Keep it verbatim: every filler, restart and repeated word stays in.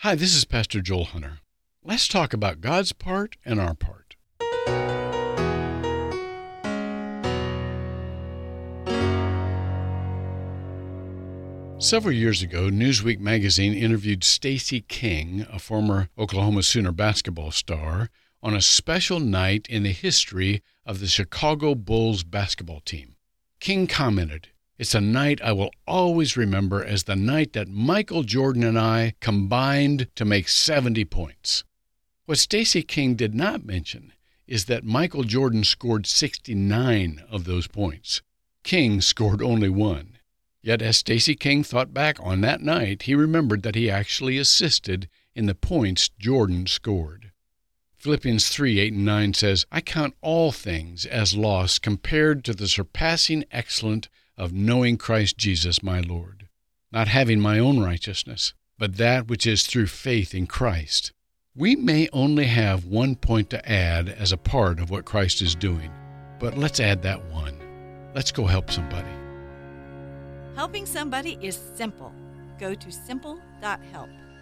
Hi, this is Pastor Joel Hunter. Let's talk about God's part and our part. Several years ago, Newsweek magazine interviewed Stacey King, a former Oklahoma Sooner basketball star, on a special night in the history of the Chicago Bulls basketball team. King commented, "It's a night I will always remember as the night that Michael Jordan and I combined to make seventy points." What Stacey King did not mention is that Michael Jordan scored sixty-nine of those points. King scored only one. Yet as Stacey King thought back on that night, he remembered that he actually assisted in the points Jordan scored. Philippians three, eight and nine says, "I count all things as loss compared to the surpassing excellence of knowing Christ Jesus my Lord, not having my own righteousness, but that which is through faith in Christ." We may only have one point to add as a part of what Christ is doing, but let's add that one. Let's go help somebody. Helping somebody is simple. Go to simple dot help.